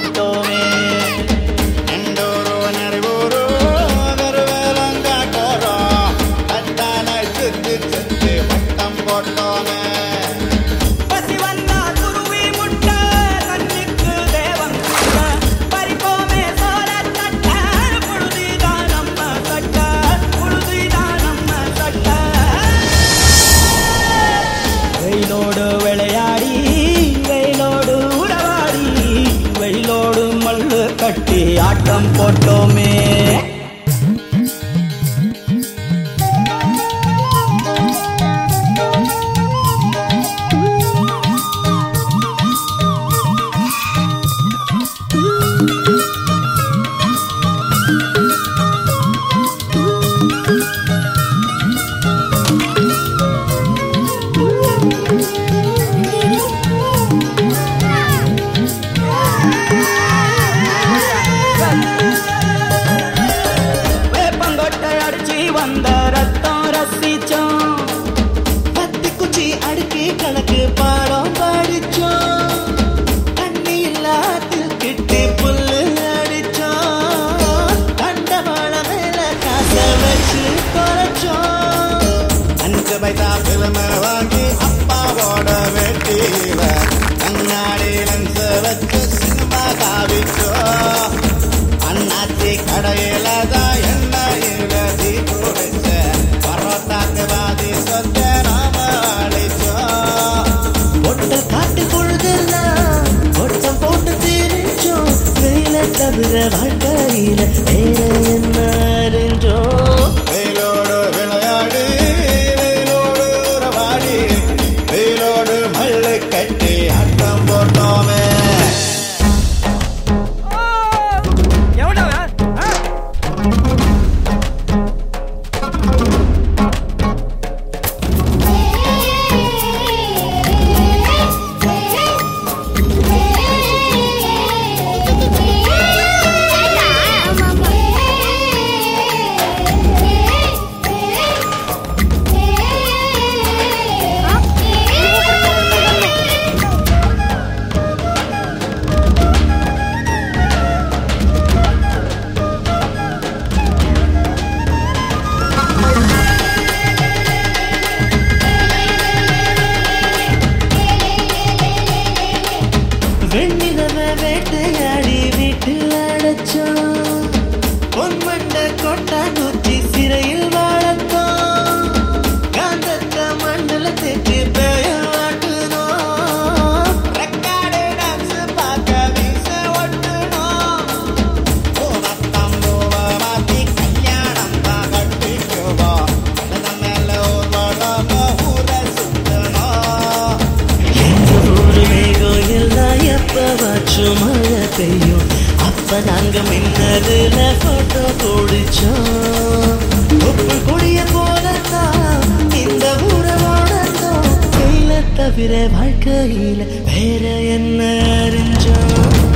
போட்டோமே. வெயிலோடு விளையாடி வெயிலோடு உறவாடி வெயிலோடு மல்லு கட்டி ஆட்டம் போட்டோமே. வந்த ரத்தம் ரசிச்சோம், பத்து குச்சி அடுக்கி கணக்கு பாடம் படிச்சோம், தண்ணி இல்லாத்தில் கிட்டி புல்லு அடிச்சோம், கண்டவாள மேல காச வச்சு குறைச்சோம். 5 பைசா பிலிம வாங்கி அப்பாவோட வெட்டியில கண்ணாடி லென்ஸ் வச்சு சினிமா காவிச்சோம். அண்ணாச்சி கடையில தான் எண்ணெயில தீக்குடிச்ச பரோட்டாக்கு வாதி சொந்த நாம அழிச்சோம். பொட்ட காட்டு பொழுதெல்லாம் பொட்டம் போட்டு திரிச்சோம், வெயில தவிர வாழ்க்கையில வேற என்ன அறிஞ்சோம். வெயிலோடு விளையாடி வெயிலோடு உறவாடி வெயிலோடு மல்லு கட்டி ஆட்டம் போட்டோமே. வெண்ணிலவ வேட்டையாடி வீட்டில் அடைச்சோம், பொன்மண்ட கொட்டா குச்சி சிறையில் வாழத்தோம், காந்தத்த மண்டல தேற்றி பெயர் வாட்டுனோம், ரெக்கார்டு டான்ஸ் பார்க்க வீச ஒட்டுனோம், பூவத்தம் பூவ மாத்தி கல்யாணம் தான் கட்டிக்குவோம், அதன் மேல ஒரு வளம ஊர சுத்தணும். எங்க ஊரு மேகம் எல்லாம் எப்பவாச்சும் மழை பெய்யும், அப்ப நாங்க மின்னதுல போட்டோ பிடிச்சோம். உப்பு கொடிய போலதான் இந்த ஊரை வாழ்ந்தோம், வெயில தவிர வாழ்க்கையில வேற என்ன அறிஞ்சோம்.